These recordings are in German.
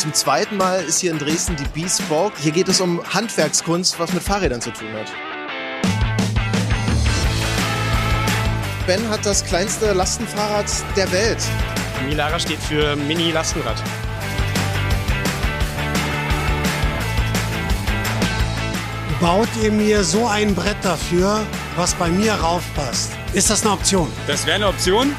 zum zweiten Mal ist hier in Dresden die Bespoke. Hier geht es um Handwerkskunst, was mit Fahrrädern zu tun hat. Ben hat das kleinste Lastenfahrrad der Welt. Milara steht für Mini-Lastenrad. Baut ihr mir so ein Brett dafür, was bei mir raufpasst? Ist das eine Option? Das wäre eine Option.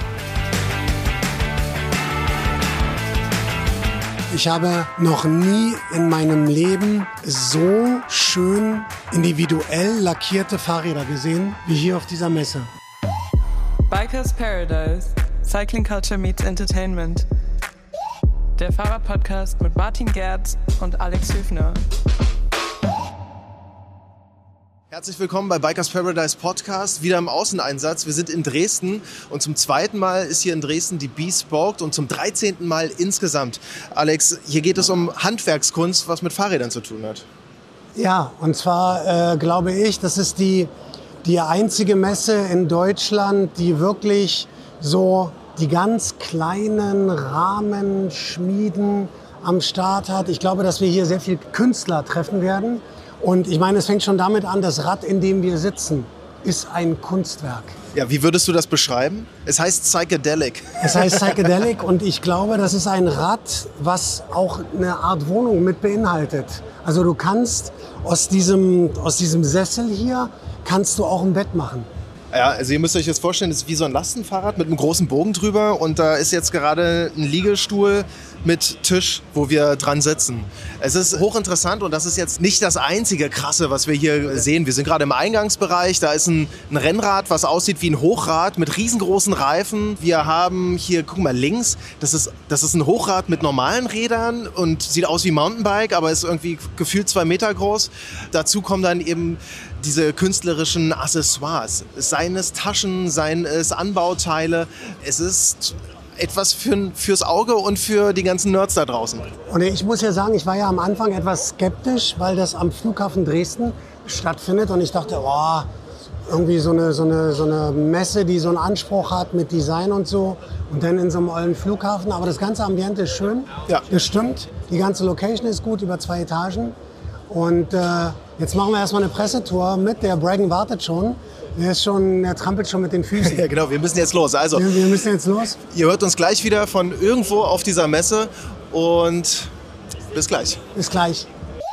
Ich habe noch nie in meinem Leben so schön individuell lackierte Fahrräder gesehen, wie hier auf dieser Messe. Bikers Paradise. Cycling Culture meets Entertainment. Der Fahrradpodcast mit Martin Gerz und Alex Höfner. Herzlich willkommen bei Bikers Paradise Podcast, wieder im Außeneinsatz. Wir sind in Dresden und zum zweiten Mal ist hier in Dresden die Bespoke und zum 13. Mal insgesamt. Alex, hier geht es um Handwerkskunst, was mit Fahrrädern zu tun hat. Ja, und zwar glaube ich, das ist die einzige Messe in Deutschland, die wirklich so die ganz kleinen Rahmenschmieden am Start hat. Ich glaube, dass wir hier sehr viel Künstler treffen werden. Und ich meine, es fängt schon damit an, das Rad, in dem wir sitzen, ist ein Kunstwerk. Ja, wie würdest du das beschreiben? Es heißt Psychedelic. Es heißt Psychedelic und ich glaube, das ist ein Rad, was auch eine Art Wohnung mit beinhaltet. Also du kannst aus diesem Sessel hier, kannst du auch ein Bett machen. Ja, also ihr müsst euch das vorstellen, das ist wie so ein Lastenfahrrad mit einem großen Bogen drüber und da ist jetzt gerade ein Liegestuhl mit Tisch, wo wir dran sitzen. Es ist hochinteressant und das ist jetzt nicht das einzige Krasse, was wir hier sehen. Wir sind gerade im Eingangsbereich, da ist ein Rennrad, was aussieht wie ein Hochrad mit riesengroßen Reifen. Wir haben hier, guck mal, links, das ist ein Hochrad mit normalen Rädern und sieht aus wie Mountainbike, aber ist irgendwie gefühlt 2 Meter groß. Dazu kommen dann eben diese künstlerischen Accessoires, seien es Taschen, seien es Anbauteile. Es ist etwas fürs Auge und für die ganzen Nerds da draußen. Und ich muss ja sagen, ich war ja am Anfang etwas skeptisch, weil das am Flughafen Dresden stattfindet und ich dachte, oh, irgendwie so eine Messe, die so einen Anspruch hat mit Design und so und dann in so einem ollen Flughafen. Aber das ganze Ambiente ist schön, ja. Das stimmt. Die ganze Location ist gut, über 2 Etagen. Und jetzt machen wir erstmal eine Pressetour mit. Der Bragan wartet schon. Der trampelt schon mit den Füßen. Ja, genau, wir müssen jetzt los. Also, wir müssen jetzt los. Ihr hört uns gleich wieder von irgendwo auf dieser Messe und bis gleich. Bis gleich.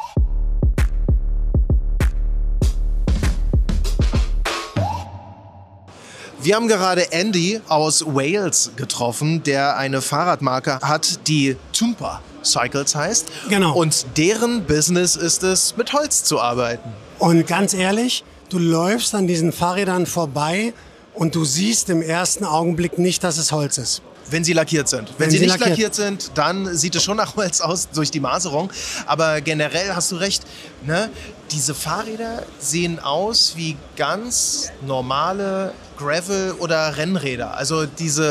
Wir haben gerade Andy aus Wales getroffen, der eine Fahrradmarke hat, die Toompa Cycles heißt. Genau. Und deren Business ist es, mit Holz zu arbeiten. Und ganz ehrlich, du läufst an diesen Fahrrädern vorbei und du siehst im ersten Augenblick nicht, dass es Holz ist. Wenn sie lackiert sind. Wenn sie nicht lackiert sind, dann sieht es schon nach Holz aus durch die Maserung. Aber generell hast du recht, ne? Diese Fahrräder sehen aus wie ganz normale Gravel- oder Rennräder. Also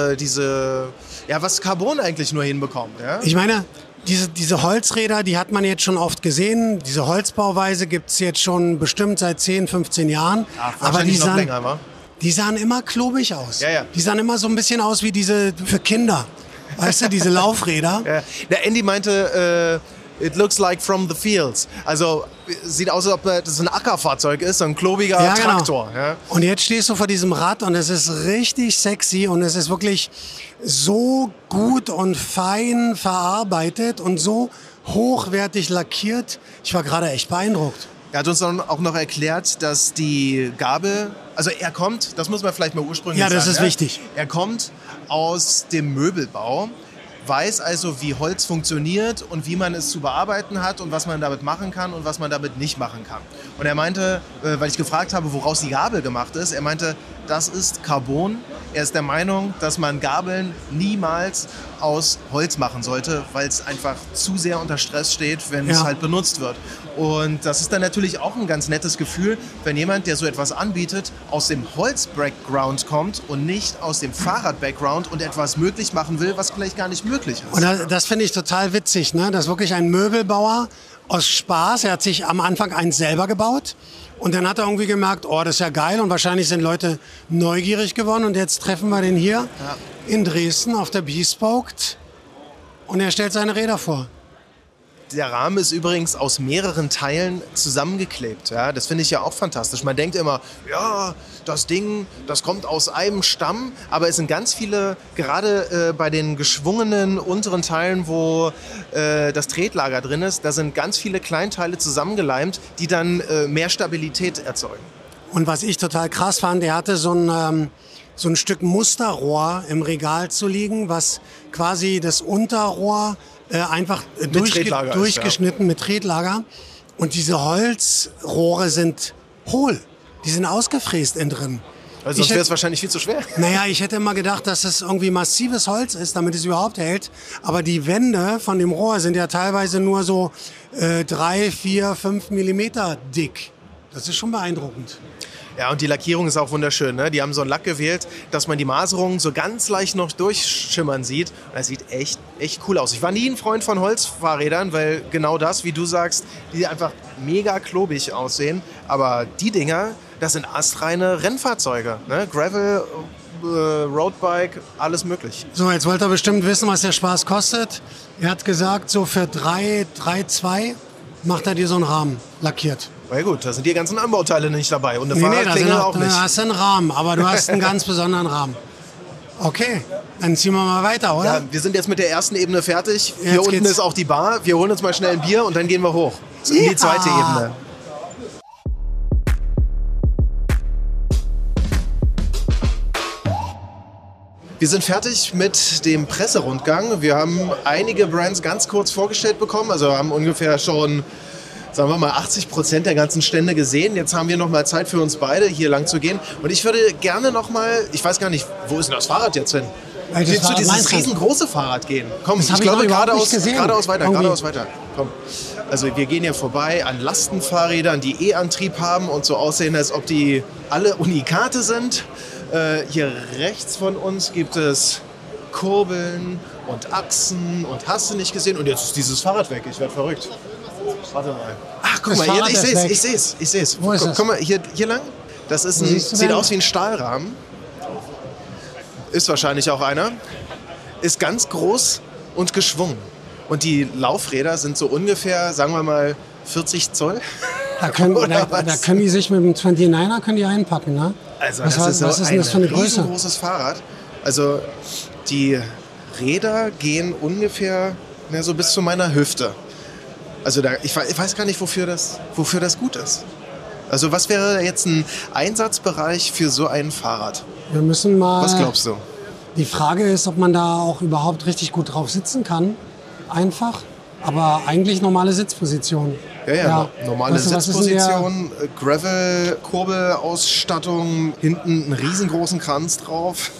was Carbon eigentlich nur hinbekommt. Ja? Ich meine, diese Holzräder, die hat man jetzt schon oft gesehen. Diese Holzbauweise gibt es jetzt schon bestimmt seit 10, 15 Jahren. Ja, aber die sahen immer klobig aus. Ja. Die sahen immer so ein bisschen aus wie diese für Kinder. Weißt du, diese Laufräder. Ja. Der Andy meinte, it looks like from the fields. Also sieht aus, als ob das ein Ackerfahrzeug ist, ein klobiger Traktor. Genau. Ja. Und jetzt stehst du vor diesem Rad und es ist richtig sexy und es ist wirklich so gut und fein verarbeitet und so hochwertig lackiert. Ich war gerade echt beeindruckt. Er hat uns dann auch noch erklärt, dass die Gabel, also er kommt, das muss man vielleicht mal ursprünglich sagen. Ja, das ist wichtig. Er kommt aus dem Möbelbau, weiß also, wie Holz funktioniert und wie man es zu bearbeiten hat und was man damit machen kann und was man damit nicht machen kann. Und er meinte, weil ich gefragt habe, woraus die Gabel gemacht ist, er meinte, das ist Carbon. Er ist der Meinung, dass man Gabeln niemals aus Holz machen sollte, weil es einfach zu sehr unter Stress steht, wenn es halt benutzt wird. Und das ist dann natürlich auch ein ganz nettes Gefühl, wenn jemand, der so etwas anbietet, aus dem Holz-Background kommt und nicht aus dem Fahrrad-Background und etwas möglich machen will, was vielleicht gar nicht möglich ist. Und das finde ich total witzig, ne? Dass wirklich ein Möbelbauer aus Spaß, er hat sich am Anfang eins selber gebaut und dann hat er irgendwie gemerkt, oh, das ist ja geil und wahrscheinlich sind Leute neugierig geworden und jetzt treffen wir den hier in Dresden auf der Bespoke und er stellt seine Räder vor. Der Rahmen ist übrigens aus mehreren Teilen zusammengeklebt. Ja? Das finde ich ja auch fantastisch. Man denkt immer, ja, das Ding, das kommt aus einem Stamm, aber es sind ganz viele, gerade bei den geschwungenen unteren Teilen, wo das Tretlager drin ist, da sind ganz viele Kleinteile zusammengeleimt, die dann mehr Stabilität erzeugen. Und was ich total krass fand, er hatte so ein Stück Musterrohr im Regal zu liegen, was quasi das Unterrohr einfach durchgeschnitten mit Tretlager. Und diese Holzrohre sind hohl. Die sind ausgefräst innen drin. Also sonst wäre es wahrscheinlich viel zu schwer. Naja, ich hätte immer gedacht, dass es irgendwie massives Holz ist, damit es überhaupt hält. Aber die Wände von dem Rohr sind ja teilweise nur so 3, 4, 5 Millimeter dick. Das ist schon beeindruckend. Ja, und die Lackierung ist auch wunderschön. Ne? Die haben so einen Lack gewählt, dass man die Maserung so ganz leicht noch durchschimmern sieht. Und das sieht echt cool aus. Ich war nie ein Freund von Holzfahrrädern, weil genau das, wie du sagst, die einfach mega klobig aussehen. Aber die Dinger, das sind astreine Rennfahrzeuge. Ne? Gravel, Roadbike, alles möglich. So, jetzt wollt ihr bestimmt wissen, was der Spaß kostet. Er hat gesagt, so für 3,2 macht er dir so einen Rahmen lackiert. Na ja, gut, da sind die ganzen Anbauteile nicht dabei und eine Fahrradklingel auch nicht. Du hast einen Rahmen, aber du hast einen ganz besonderen Rahmen. Okay, dann ziehen wir mal weiter, oder? Ja, wir sind jetzt mit der ersten Ebene fertig. Hier unten ist auch die Bar. Wir holen uns mal schnell ein Bier und dann gehen wir hoch. In die zweite Ebene. Wir sind fertig mit dem Presserundgang. Wir haben einige Brands ganz kurz vorgestellt bekommen. Also haben ungefähr schon, sagen wir mal, 80% der ganzen Stände gesehen. Jetzt haben wir noch mal Zeit für uns beide, hier lang zu gehen. Und ich würde gerne noch mal, ich weiß gar nicht, wo ist denn das Fahrrad jetzt hin? Willst du dieses riesengroße Fahrrad gehen? Komm, ich glaube geradeaus weiter. Komm. Also wir gehen hier vorbei an Lastenfahrrädern, die E-Antrieb haben und so aussehen, als ob die alle Unikate sind. Hier rechts von uns gibt es Kurbeln und Achsen und hast du nicht gesehen? Und jetzt ist dieses Fahrrad weg. Ich werde verrückt. Warte mal. Ach, guck mal, hier, ich sehe es. Wo ist das? Guck mal, hier lang. Das ist sieht aus wie ein Stahlrahmen. Ist wahrscheinlich auch einer. Ist ganz groß und geschwungen. Und die Laufräder sind so ungefähr, sagen wir mal, 40 Zoll. Da können die sich mit dem 29er einpacken, ne? Also was ist denn das für eine Größe? Riesengroßes Fahrrad. Also die Räder gehen ungefähr so bis zu meiner Hüfte. Also ich weiß gar nicht, wofür das gut ist. Also was wäre jetzt ein Einsatzbereich für so ein Fahrrad? Wir müssen mal... Was glaubst du? Die Frage ist, ob man da auch überhaupt richtig gut drauf sitzen kann. Einfach. Aber eigentlich normale Sitzposition. Ja. Normale Sitzposition, Gravel, Kurbelausstattung, hinten einen riesengroßen Kranz drauf,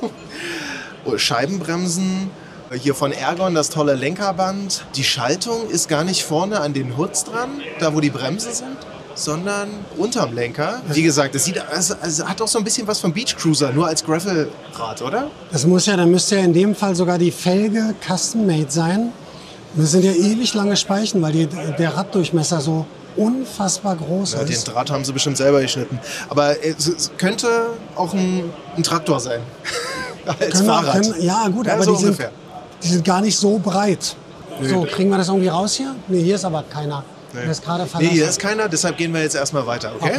Scheibenbremsen, hier von Ergon das tolle Lenkerband. Die Schaltung ist gar nicht vorne an den Hoods dran, da wo die Bremsen sind, sondern unterm Lenker. Wie gesagt, es hat auch so ein bisschen was vom Beach Cruiser, nur als Gravelrad, oder? Da müsste ja in dem Fall sogar die Felge custom-made sein. Das sind ja ewig lange Speichen, weil der Raddurchmesser so unfassbar groß ist. Den Draht haben sie bestimmt selber geschnitten. Aber es könnte auch ein Traktor sein. Als Fahrrad. Ja gut, aber so die sind gar nicht so breit. Nö. So, kriegen wir das irgendwie raus hier? Nee, hier ist aber keiner. Nee. Der ist gerade verlassen. Nee, hier ist keiner, deshalb gehen wir jetzt erstmal weiter, okay?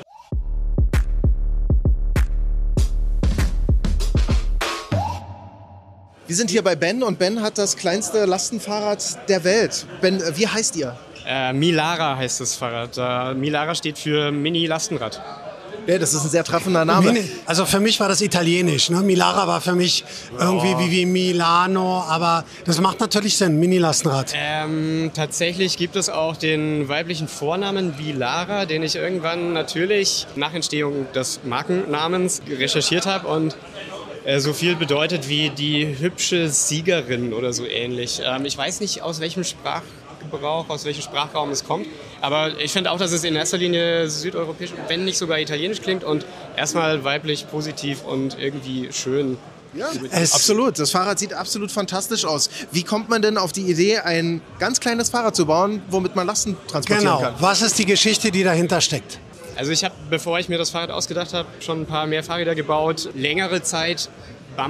Wir sind hier bei Ben und Ben hat das kleinste Lastenfahrrad der Welt. Ben, wie heißt ihr? Milara heißt das Fahrrad. Milara steht für Mini-Lastenrad. Ja, das ist ein sehr treffender Name. Also für mich war das italienisch. Ne? Milara war für mich irgendwie wie Milano, aber das macht natürlich Sinn, Mini-Lastenrad. Tatsächlich gibt es auch den weiblichen Vornamen Milara, den ich irgendwann natürlich nach Entstehung des Markennamens recherchiert habe und so viel bedeutet wie die hübsche Siegerin oder so ähnlich. Ich weiß nicht, aus welchem Sprachraum es kommt. Aber ich finde auch, dass es in erster Linie südeuropäisch, wenn nicht sogar italienisch klingt und erstmal weiblich, positiv und irgendwie schön. Ja, absolut. Das Fahrrad sieht absolut fantastisch aus. Wie kommt man denn auf die Idee, ein ganz kleines Fahrrad zu bauen, womit man Lasten transportieren kann? Was ist die Geschichte, die dahinter steckt? Also ich habe, bevor ich mir das Fahrrad ausgedacht habe, schon ein paar mehr Fahrräder gebaut. Längere Zeit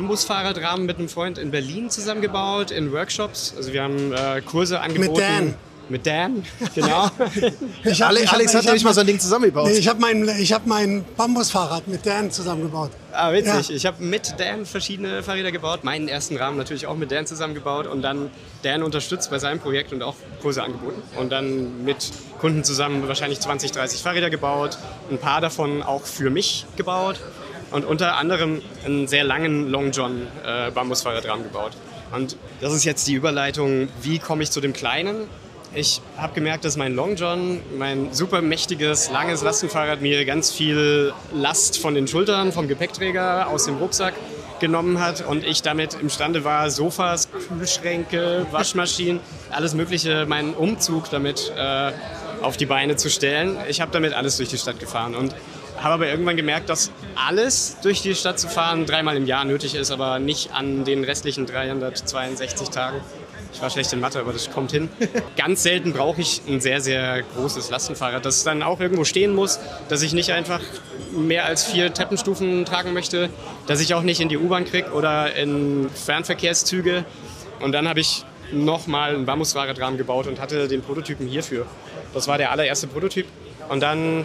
Bambus-Fahrradrahmen mit einem Freund in Berlin zusammengebaut, in Workshops. Also wir haben Kurse angeboten. Mit Dan, genau. Alex hat nämlich mal so ein Ding zusammengebaut. Nee, ich hab mein Bambusfahrrad mit Dan zusammengebaut. Ah, witzig. Ja. Ich habe mit Dan verschiedene Fahrräder gebaut. Meinen ersten Rahmen natürlich auch mit Dan zusammengebaut und dann Dan unterstützt bei seinem Projekt und auch Kurse angeboten. Und dann mit Kunden zusammen wahrscheinlich 20, 30 Fahrräder gebaut. Ein paar davon auch für mich gebaut. Und unter anderem einen sehr langen Long John Bambusfahrradrahmen gebaut. Und das ist jetzt die Überleitung, wie komme ich zu dem Kleinen? Ich habe gemerkt, dass mein Long John, mein super mächtiges, langes Lastenfahrrad, mir ganz viel Last von den Schultern, vom Gepäckträger, aus dem Rucksack genommen hat und ich damit imstande war, Sofas, Kühlschränke, Waschmaschinen, alles Mögliche, meinen Umzug damit auf die Beine zu stellen. Ich habe damit alles durch die Stadt gefahren und habe aber irgendwann gemerkt, dass alles durch die Stadt zu fahren 3-mal im Jahr nötig ist, aber nicht an den restlichen 362 Tagen. Ich war schlecht in Mathe, aber das kommt hin. Ganz selten brauche ich ein sehr, sehr großes Lastenfahrrad, das dann auch irgendwo stehen muss, dass ich nicht einfach mehr als 4 Treppenstufen tragen möchte, dass ich auch nicht in die U-Bahn kriege oder in Fernverkehrszüge. Und dann habe ich nochmal einen Bambusfahrradrahmen gebaut und hatte den Prototypen hierfür. Das war der allererste Prototyp. Und dann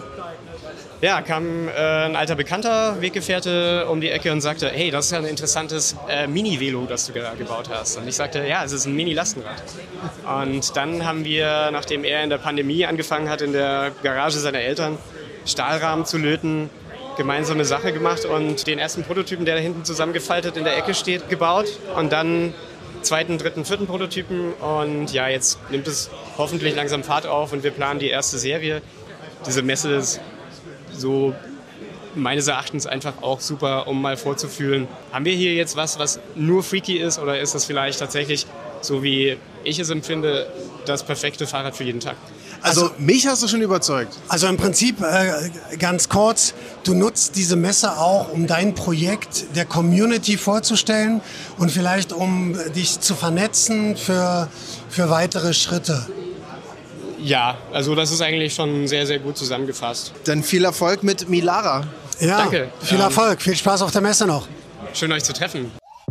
kam ein alter Bekannter, Weggefährte, um die Ecke und sagte, hey, das ist ja ein interessantes Mini-Velo, das du gebaut hast. Und ich sagte, ja, es ist ein Mini-Lastenrad. Und dann haben wir, nachdem er in der Pandemie angefangen hat, in der Garage seiner Eltern Stahlrahmen zu löten, gemeinsame Sache gemacht und den ersten Prototypen, der da hinten zusammengefaltet in der Ecke steht, gebaut. Und dann 2., 3., 4. Prototypen. Und ja, jetzt nimmt es hoffentlich langsam Fahrt auf und wir planen die erste Serie. Diese Messe ist so meines Erachtens einfach auch super, um mal vorzufühlen, haben wir hier jetzt was nur freaky ist oder ist das vielleicht tatsächlich, so wie ich es empfinde, das perfekte Fahrrad für jeden Tag? Also mich hast du schon überzeugt. Also im Prinzip, ganz kurz, du nutzt diese Messe auch, um dein Projekt der Community vorzustellen und vielleicht um dich zu vernetzen für weitere Schritte. Ja, also das ist eigentlich schon sehr, sehr gut zusammengefasst. Dann viel Erfolg mit Milara. Ja, danke. Viel Erfolg, viel Spaß auf der Messe noch. Schön, euch zu treffen.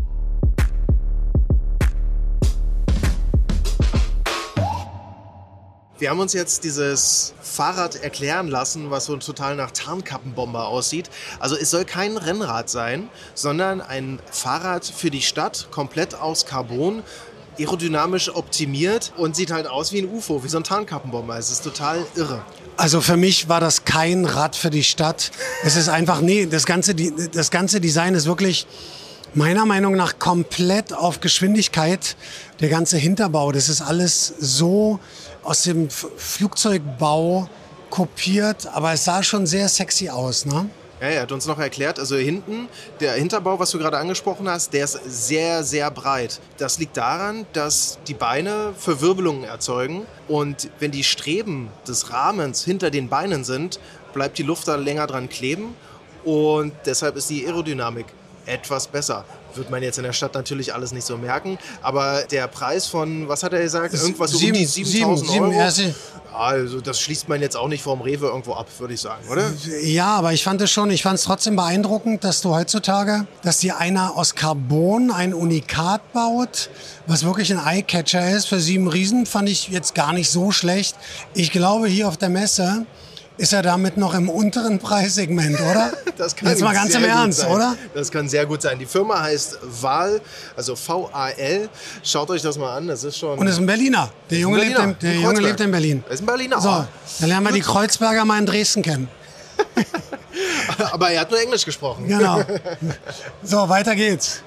Wir haben uns jetzt dieses Fahrrad erklären lassen, was so total nach Tarnkappenbomber aussieht. Also es soll kein Rennrad sein, sondern ein Fahrrad für die Stadt, komplett aus Carbon, aerodynamisch optimiert und sieht halt aus wie ein UFO, wie so ein Tarnkappenbomber. Es ist total irre. Also für mich war das kein Rad für die Stadt. Es ist einfach, das ganze Design ist wirklich meiner Meinung nach komplett auf Geschwindigkeit. Der ganze Hinterbau, das ist alles so aus dem Flugzeugbau kopiert, aber es sah schon sehr sexy aus, ne? Ja, er hat uns noch erklärt, also hinten, der Hinterbau, was du gerade angesprochen hast, der ist sehr, sehr breit. Das liegt daran, dass die Beine Verwirbelungen erzeugen und wenn die Streben des Rahmens hinter den Beinen sind, bleibt die Luft da länger dran kleben und deshalb ist die Aerodynamik etwas besser. Wird man jetzt in der Stadt natürlich alles nicht so merken, aber der Preis von, was hat er gesagt? Irgendwas so um die 7.000 €. Also das schließt man jetzt auch nicht vorm Rewe irgendwo ab, würde ich sagen, oder? Ja, aber ich fand es trotzdem beeindruckend, dass du heutzutage, dass dir einer aus Carbon ein Unikat baut, was wirklich ein Eyecatcher ist. Für 7 Riesen fand ich jetzt gar nicht so schlecht. Ich glaube, hier auf der Messe ist er damit noch im unteren Preissegment, oder? Das kann jetzt mal ganz im Ernst, oder? Das kann sehr gut sein. Die Firma heißt Val, also V-A-L. Schaut euch das mal an, das ist schon... Und ist ein Berliner. Der Junge lebt in Berlin. Er ist ein Berliner. So, dann lernen wir die Kreuzberger mal in Dresden kennen. Aber er hat nur Englisch gesprochen. Genau. So, weiter geht's.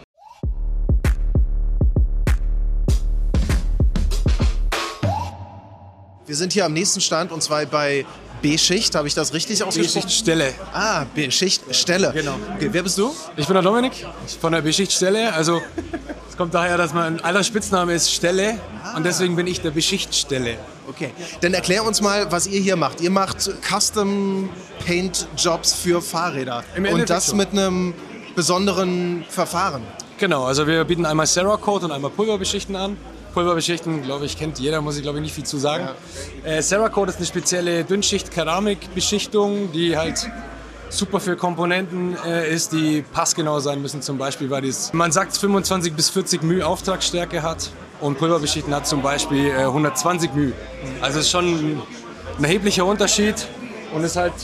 Wir sind hier am nächsten Stand und zwar bei B-Schicht, habe ich das richtig ausgesprochen? B-Schicht-Stelle. Ah, B-Schicht-Stelle. Genau. Okay, wer bist du? Ich bin der Dominik von der B-Schicht-Stelle. Also es kommt daher, dass mein aller Spitzname ist Stelle und deswegen bin ich der B-Schicht-Stelle. Okay, dann erklär uns mal, was ihr hier macht. Ihr macht Custom-Paint-Jobs für Fahrräder und das mit einem besonderen Verfahren. Genau, also wir bieten einmal Cerakote und einmal Pulverbeschichten an. Pulverbeschichten, glaube ich, kennt jeder, muss ich glaube ich nicht viel zu sagen. Ja. Cerakote ist eine spezielle Dünnschicht-Keramikbeschichtung, die halt super für Komponenten ist, die passgenau sein müssen. Zum Beispiel, weil man sagt 25 bis 40 μ Auftragsstärke hat. und Pulverbeschichten hat zum Beispiel 120 μ. Also ist schon ein erheblicher Unterschied und ist halt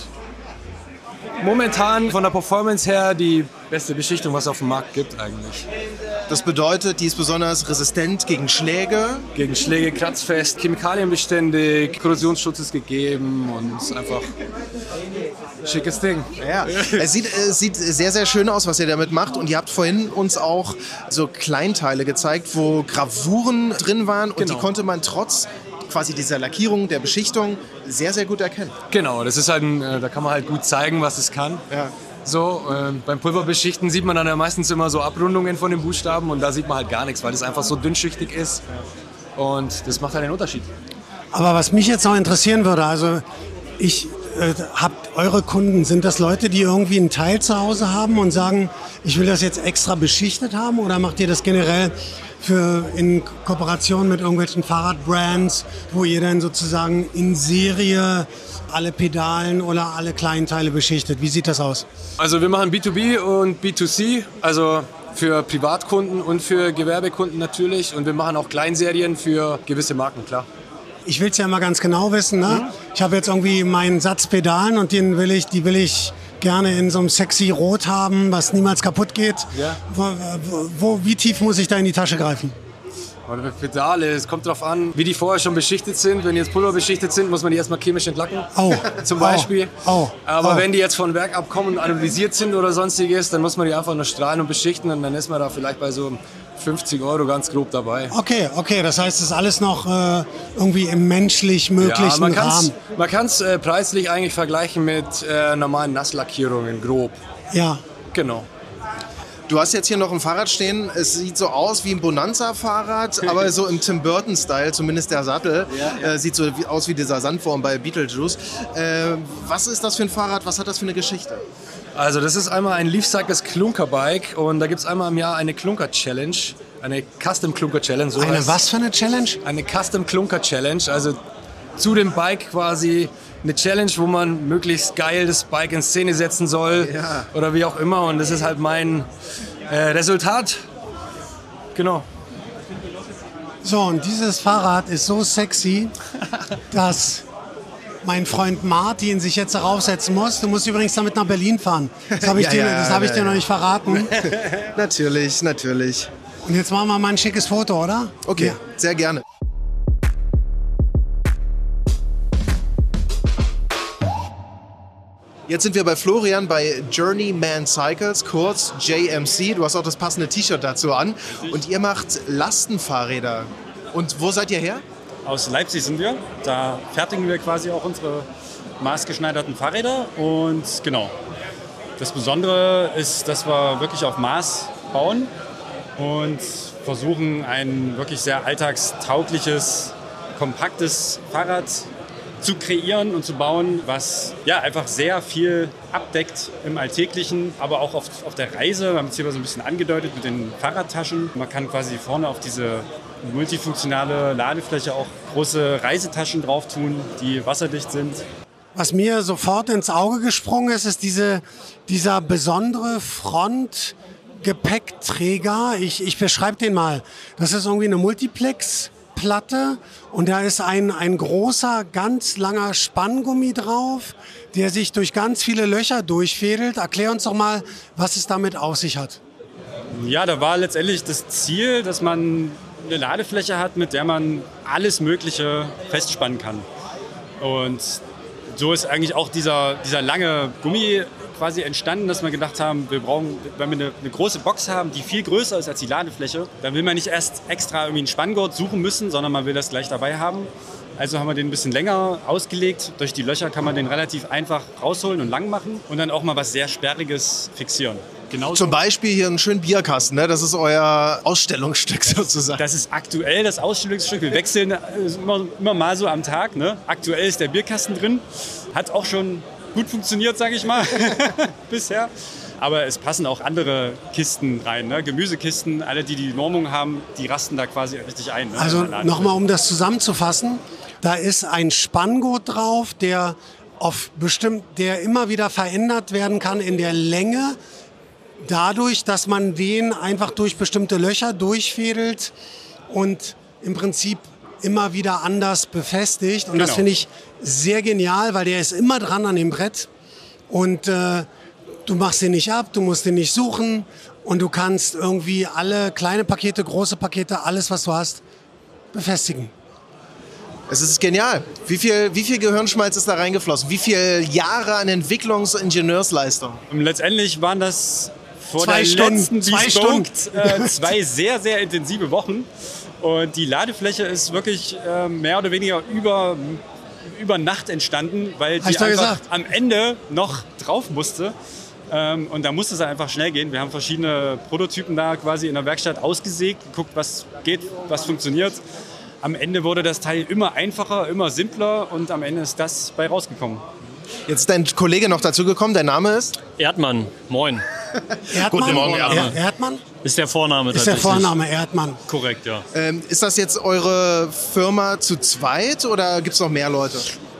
momentan von der Performance her die beste Beschichtung, was es auf dem Markt gibt eigentlich. Das bedeutet, die ist besonders resistent gegen Schläge. Gegen Schläge, kratzfest, chemikalienbeständig, Korrosionsschutz ist gegeben und ist einfach ein schickes Ding. Ja, es sieht sehr, sehr schön aus, was ihr damit macht. Und ihr habt vorhin uns auch so Kleinteile gezeigt, wo Gravuren drin waren. Und die konnte man trotz quasi dieser Lackierung, der Beschichtung sehr, sehr gut erkennen. Genau, das ist halt da kann man halt gut zeigen, was es kann. Ja. So, beim Pulverbeschichten sieht man dann ja meistens immer so Abrundungen von den Buchstaben und da sieht man halt gar nichts, weil das einfach so dünnschichtig ist und das macht halt den Unterschied. Aber was mich jetzt noch interessieren würde, also habt eure Kunden, sind das Leute, die irgendwie einen Teil zu Hause haben und sagen, ich will das jetzt extra beschichtet haben, oder macht ihr das generell in Kooperation mit irgendwelchen Fahrradbrands, wo ihr dann sozusagen in Serie alle Pedalen oder alle kleinen Teile beschichtet? Wie sieht das aus? Also wir machen B2B und B2C, also für Privatkunden und für Gewerbekunden natürlich, und wir machen auch Kleinserien für gewisse Marken, klar. Ich will es ja mal ganz genau wissen, ne? Ich habe jetzt irgendwie meinen Satz Pedalen und die will ich gerne in so einem sexy Rot haben, was niemals kaputt geht. Ja. Wie tief muss ich da in die Tasche greifen? Oder Pedale, es kommt darauf an, wie die vorher schon beschichtet sind. Wenn die jetzt pulverbeschichtet sind, muss man die erstmal chemisch entlacken, zum Beispiel. Aber wenn die jetzt von Werk ab kommen und analysiert sind oder sonstiges, dann muss man die einfach nur strahlen und beschichten und dann ist man da vielleicht bei so 50 € ganz grob dabei. Okay, das heißt, es ist alles noch irgendwie im menschlich möglichen Rahmen. Man kann es preislich eigentlich vergleichen mit normalen Nasslackierungen, grob. Ja. Genau. Du hast jetzt hier noch ein Fahrrad stehen. Es sieht so aus wie ein Bonanza-Fahrrad, aber so im Tim Burton-Style, zumindest der Sattel. Ja. Sieht so aus wie dieser Sandwurm bei Beetlejuice. Was ist das für ein Fahrrad? Was hat das für eine Geschichte? Also das ist einmal ein Leaf Cycles Klunker-Bike und da gibt es einmal im Jahr eine Klunker-Challenge, eine Custom-Klunker-Challenge. So eine was für eine Challenge? Eine Custom-Klunker-Challenge, also zu dem Bike quasi eine Challenge, wo man möglichst geil das Bike in Szene setzen soll oder wie auch immer, und das ist halt mein Resultat. Genau. So, und dieses Fahrrad ist so sexy, dass mein Freund Martin sich jetzt darauf setzen muss. Du musst übrigens damit nach Berlin fahren. Das habe ich dir noch nicht verraten. Natürlich. Und jetzt machen wir mal ein schickes Foto, oder? Okay, ja. Sehr gerne. Jetzt sind wir bei Florian bei Journeyman Cycles, kurz JMC. Du hast auch das passende T-Shirt dazu an. Und ihr macht Lastenfahrräder. Und wo seid ihr her? Aus Leipzig sind wir. Da fertigen wir quasi auch unsere maßgeschneiderten Fahrräder. Und genau, das Besondere ist, dass wir wirklich auf Maß bauen und versuchen, ein wirklich sehr alltagstaugliches, kompaktes Fahrrad zu kreieren und zu bauen, was ja einfach sehr viel abdeckt im Alltäglichen, aber auch auf der Reise. Wir haben es hier so ein bisschen angedeutet mit den Fahrradtaschen. Man kann quasi vorne auf diese multifunktionale Ladefläche auch große Reisetaschen drauf tun, die wasserdicht sind. Was mir sofort ins Auge gesprungen ist, ist dieser besondere Frontgepäckträger. Ich beschreibe den mal. Das ist irgendwie eine Multiplex-Platte und da ist ein großer, ganz langer Spanngummi drauf, der sich durch ganz viele Löcher durchfädelt. Erklär uns doch mal, was es damit auf sich hat. Ja, da war letztendlich das Ziel, dass man eine Ladefläche hat, mit der man alles Mögliche festspannen kann. Und so ist eigentlich auch dieser lange Gummi quasi entstanden, dass wir gedacht haben, wir brauchen, wenn wir eine große Box haben, die viel größer ist als die Ladefläche, dann will man nicht erst extra irgendwie einen Spanngurt suchen müssen, sondern man will das gleich dabei haben. Also haben wir den ein bisschen länger ausgelegt. Durch die Löcher kann man den relativ einfach rausholen und lang machen und dann auch mal was sehr Sperriges fixieren. Genauso. Zum Beispiel hier einen schönen Bierkasten, ne? Das ist euer Ausstellungsstück sozusagen. Das ist aktuell das Ausstellungsstück. Wir wechseln immer mal so am Tag. Ne? Aktuell ist der Bierkasten drin. Hat auch schon gut funktioniert, sage ich mal, bisher. Aber es passen auch andere Kisten rein, ne? Gemüsekisten. Alle, die Normung haben, die rasten da quasi richtig ein. Ne? Also nochmal, um das zusammenzufassen. Da ist ein Spanngurt drauf, der immer wieder verändert werden kann in der Länge. Dadurch, dass man den einfach durch bestimmte Löcher durchfädelt und im Prinzip immer wieder anders befestigt. Und das Genau. finde ich sehr genial, weil der ist immer dran an dem Brett. Und du machst den nicht ab, du musst den nicht suchen. Und du kannst irgendwie alle kleine Pakete, große Pakete, alles, was du hast, befestigen. Es ist genial. Wie viel Gehirnschmalz ist da reingeflossen? Wie viele Jahre an Entwicklungs- und Ingenieursleistung? Und letztendlich waren das vor 2 der Stunden, letzten 2 Bespoked 2 sehr, sehr intensive Wochen. Und die Ladefläche ist wirklich mehr oder weniger über Nacht entstanden, weil Hab ich die doch einfach gesagt. am Ende noch drauf musste. Und da musste es einfach schnell gehen. Wir haben verschiedene Prototypen da quasi in der Werkstatt ausgesägt, geguckt, was geht, was funktioniert. Am Ende wurde das Teil immer einfacher, immer simpler und am Ende ist das bei rausgekommen. Jetzt ist dein Kollege noch dazugekommen. Dein Name ist? Erdmann, moin. Erdmann? Guten Morgen, Erdmann. Erdmann? Ist der Vorname Ist der tatsächlich. Vorname Erdmann. Korrekt, ja. Ist das jetzt eure Firma zu zweit oder gibt es noch mehr Leute?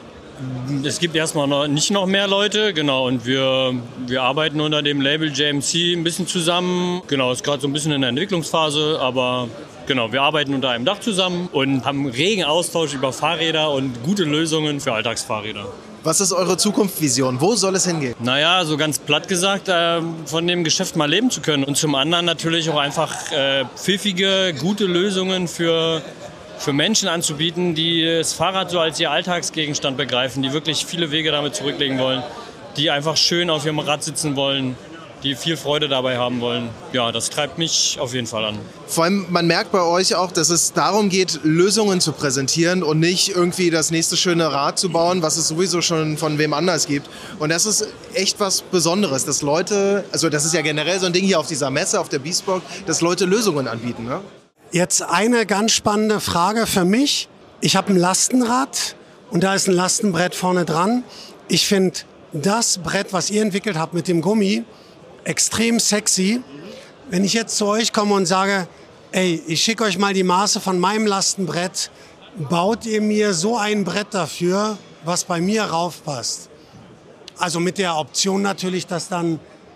Es gibt erstmal nicht noch mehr Leute, genau, und wir arbeiten unter dem Label JMC ein bisschen zusammen. Genau, ist gerade so ein bisschen in der Entwicklungsphase, aber genau, wir arbeiten unter einem Dach zusammen und haben regen Austausch über Fahrräder und gute Lösungen für Alltagsfahrräder. Was ist eure Zukunftsvision? Wo soll es hingehen? Naja, so ganz platt gesagt, von dem Geschäft mal leben zu können. Und zum anderen natürlich auch einfach pfiffige, gute Lösungen für Menschen anzubieten, die das Fahrrad so als ihr Alltagsgegenstand begreifen, die wirklich viele Wege damit zurücklegen wollen, die einfach schön auf ihrem Rad sitzen wollen, die viel Freude dabei haben wollen. Ja, das treibt mich auf jeden Fall an. Vor allem, man merkt bei euch auch, dass es darum geht, Lösungen zu präsentieren und nicht irgendwie das nächste schöne Rad zu bauen, was es sowieso schon von wem anders gibt. Und das ist echt was Besonderes, dass Leute, also das ist ja generell so ein Ding hier auf dieser Messe, auf der Bespoke, dass Leute Lösungen anbieten, ne? Jetzt eine ganz spannende Frage für mich. Ich habe ein Lastenrad und da ist ein Lastenbrett vorne dran. Ich finde das Brett, was ihr entwickelt habt mit dem Gummi, extrem sexy. Wenn ich jetzt zu euch komme und sage, ey, ich schicke euch mal die Maße von meinem Lastenbrett, baut ihr mir so ein Brett dafür, was bei mir raufpasst? Also mit der Option natürlich, das dann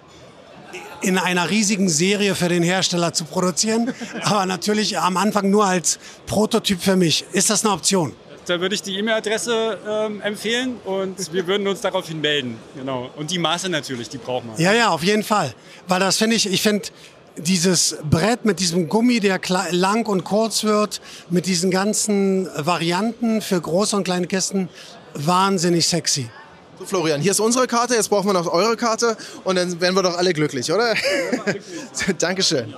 in einer riesigen Serie für den Hersteller zu produzieren, aber natürlich am Anfang nur als Prototyp für mich. Ist das eine Option? Da würde ich die E-Mail-Adresse empfehlen und wir würden uns daraufhin melden. Genau. Und die Maße natürlich, die brauchen wir. Ja, auf jeden Fall. Weil das finde ich finde dieses Brett mit diesem Gummi, der lang und kurz wird, mit diesen ganzen Varianten für große und kleine Kästen, wahnsinnig sexy. So, Florian, hier ist unsere Karte, jetzt brauchen wir noch eure Karte und dann werden wir doch alle glücklich, oder? Dankeschön.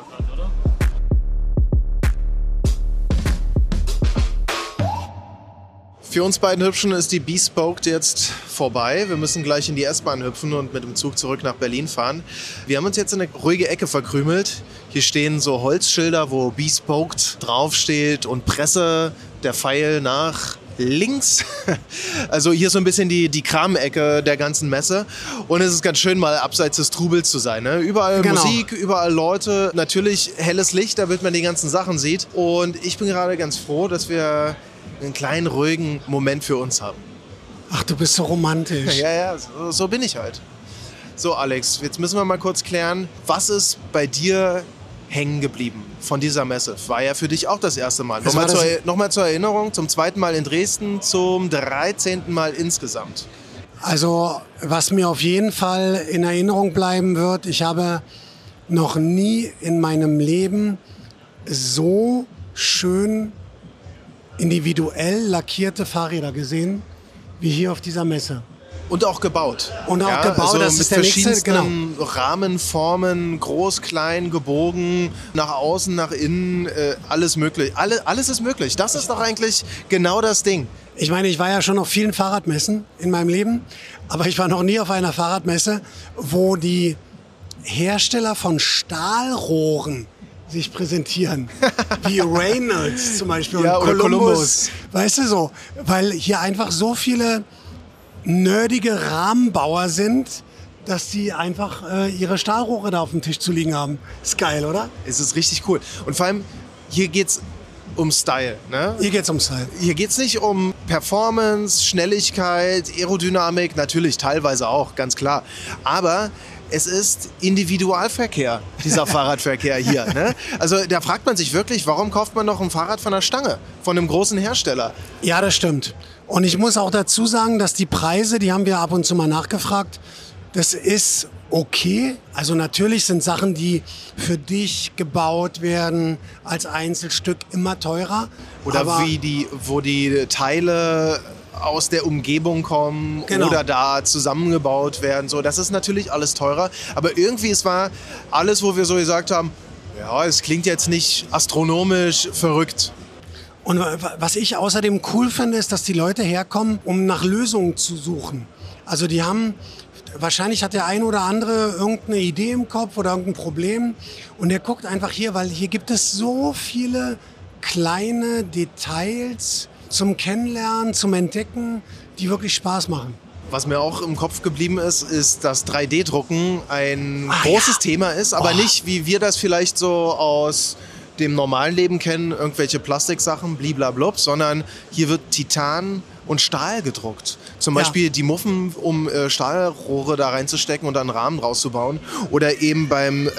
Für uns beiden Hübschen ist die Bespoke jetzt vorbei. Wir müssen gleich in die S-Bahn hüpfen und mit dem Zug zurück nach Berlin fahren. Wir haben uns jetzt in eine ruhige Ecke verkrümelt. Hier stehen so Holzschilder, wo Bespoked draufsteht und Presse, der Pfeil nach links. Also hier so ein bisschen die Kramecke der ganzen Messe. Und es ist ganz schön, mal abseits des Trubels zu sein. Ne? Überall Genau. Musik, überall Leute. Natürlich helles Licht, damit man die ganzen Sachen sieht. Und ich bin gerade ganz froh, dass wir einen kleinen, ruhigen Moment für uns haben. Ach, du bist so romantisch. Ja, so bin ich halt. So, Alex, jetzt müssen wir mal kurz klären, was ist bei dir hängen geblieben von dieser Messe? War ja für dich auch das erste Mal. Nochmal zur Erinnerung, zum zweiten Mal in Dresden, zum 13. Mal insgesamt. Also, was mir auf jeden Fall in Erinnerung bleiben wird, ich habe noch nie in meinem Leben so schön individuell lackierte Fahrräder gesehen, wie hier auf dieser Messe. Und auch gebaut. Und auch gebaut, also das mit ist der nächste, verschiedensten Rahmenformen, groß, klein, gebogen, nach außen, nach innen, alles möglich. Alles ist möglich. Das ist doch eigentlich genau das Ding. Ich meine, ich war ja schon auf vielen Fahrradmessen in meinem Leben, aber ich war noch nie auf einer Fahrradmesse, wo die Hersteller von Stahlrohren sich präsentieren. Wie Reynolds zum Beispiel Ja, und oder Columbus. Weißt du so, weil hier einfach so viele nerdige Rahmenbauer sind, dass die einfach ihre Stahlrohre da auf dem Tisch zu liegen haben. Ist geil, oder? Es ist richtig cool. Und vor allem, hier geht's um Style. Ne? Hier geht's um Style. Hier geht's nicht um Performance, Schnelligkeit, Aerodynamik, natürlich teilweise auch, ganz klar. Aber es ist Individualverkehr, dieser Fahrradverkehr hier. Ne? Also da fragt man sich wirklich, warum kauft man noch ein Fahrrad von der Stange, von einem großen Hersteller? Ja, das stimmt. Und ich muss auch dazu sagen, dass die Preise, die haben wir ab und zu mal nachgefragt, das ist okay. Also natürlich sind Sachen, die für dich gebaut werden, als Einzelstück immer teurer. Oder wo die Teile aus der Umgebung kommen oder da zusammengebaut werden. So, das ist natürlich alles teurer. Aber irgendwie, es war alles, wo wir so gesagt haben, ja, es klingt jetzt nicht astronomisch verrückt. Und was ich außerdem cool finde, ist, dass die Leute herkommen, um nach Lösungen zu suchen. Also die haben, wahrscheinlich hat der ein oder andere irgendeine Idee im Kopf oder irgendein Problem und der guckt einfach hier, weil hier gibt es so viele kleine Details zum Kennenlernen, zum Entdecken, die wirklich Spaß machen. Was mir auch im Kopf geblieben ist, dass 3D-Drucken ein großes Thema ist, aber nicht, wie wir das vielleicht so aus dem normalen Leben kennen, irgendwelche Plastiksachen, bliblablub, sondern hier wird Titan und Stahl gedruckt. Zum Beispiel die Muffen, um Stahlrohre da reinzustecken und dann einen Rahmen draus zu bauen. Oder eben beim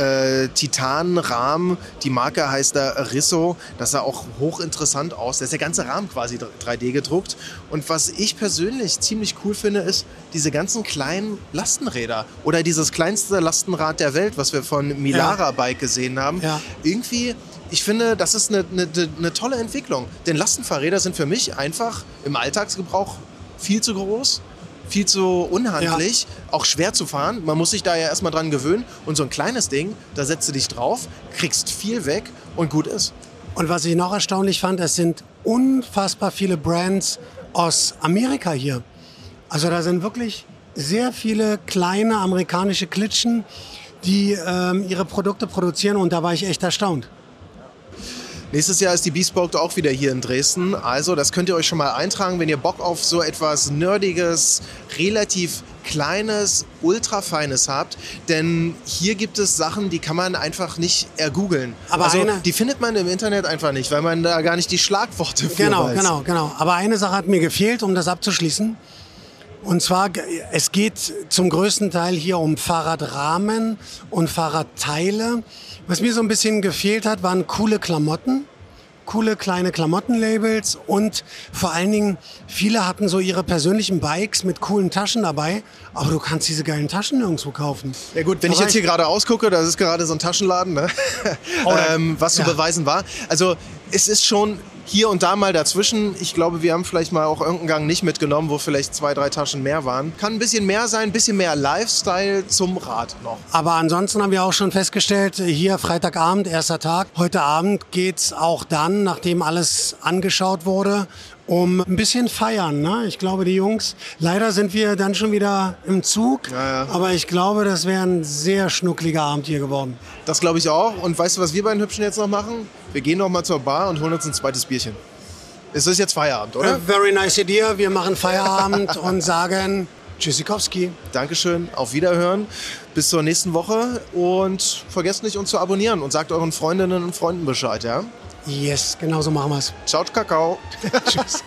Titanrahmen, die Marke heißt da Risso, das sah auch hochinteressant aus. Da ist der ganze Rahmen quasi 3D gedruckt. Und was ich persönlich ziemlich cool finde, ist diese ganzen kleinen Lastenräder. Oder dieses kleinste Lastenrad der Welt, was wir von Milara Bike gesehen haben. Ja. Irgendwie, ich finde, das ist eine tolle Entwicklung. Denn Lastenfahrräder sind für mich einfach im Alltagsgebrauch viel zu groß, viel zu unhandlich, auch schwer zu fahren. Man muss sich da ja erstmal dran gewöhnen. Und so ein kleines Ding, da setzt du dich drauf, kriegst viel weg und gut ist. Und was ich noch erstaunlich fand, es sind unfassbar viele Brands aus Amerika hier. Also da sind wirklich sehr viele kleine amerikanische Klitschen, die ihre Produkte produzieren und da war ich echt erstaunt. Nächstes Jahr ist die Bespoke auch wieder hier in Dresden. Also das könnt ihr euch schon mal eintragen, wenn ihr Bock auf so etwas Nerdiges, relativ Kleines, Ultrafeines habt. Denn hier gibt es Sachen, die kann man einfach nicht ergoogeln. Aber also die findet man im Internet einfach nicht, weil man da gar nicht die Schlagworte für weiß. Genau. Aber eine Sache hat mir gefehlt, um das abzuschließen. Und zwar, es geht zum größten Teil hier um Fahrradrahmen und Fahrradteile. Was mir so ein bisschen gefehlt hat, waren coole Klamotten, coole kleine Klamottenlabels und vor allen Dingen, viele hatten so ihre persönlichen Bikes mit coolen Taschen dabei, aber du kannst diese geilen Taschen nirgendwo kaufen. Ja gut, wenn ich jetzt hier gerade ausgucke, das ist gerade so ein Taschenladen, ne? Was zu beweisen war. Also es ist schon hier und da mal dazwischen. Ich glaube, wir haben vielleicht mal auch irgendeinen Gang nicht mitgenommen, wo vielleicht 2, 3 Taschen mehr waren. Kann ein bisschen mehr sein, ein bisschen mehr Lifestyle zum Rad noch. Aber ansonsten haben wir auch schon festgestellt, hier Freitagabend, erster Tag. Heute Abend geht's auch dann, nachdem alles angeschaut wurde, um ein bisschen feiern. Ne? Ich glaube, die Jungs, leider sind wir dann schon wieder im Zug, aber ich glaube, das wäre ein sehr schnuckliger Abend hier geworden. Das glaube ich auch. Und weißt du, was wir beiden Hübschen jetzt noch machen? Wir gehen noch mal zur Bar und holen uns ein zweites Bierchen. Es ist jetzt Feierabend, oder? Very nice idea. Wir machen Feierabend und sagen Tschüssikowski. Dankeschön, auf Wiederhören. Bis zur nächsten Woche. Und vergesst nicht, uns zu abonnieren und sagt euren Freundinnen und Freunden Bescheid, ja? Yes, genau so machen wir es. Ciao, Kakao. Tschüss.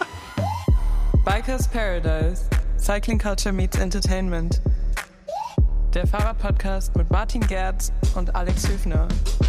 Bikers Paradise. Cycling Culture meets Entertainment. Der Fahrradpodcast mit Martin Gerz und Alex Höfner.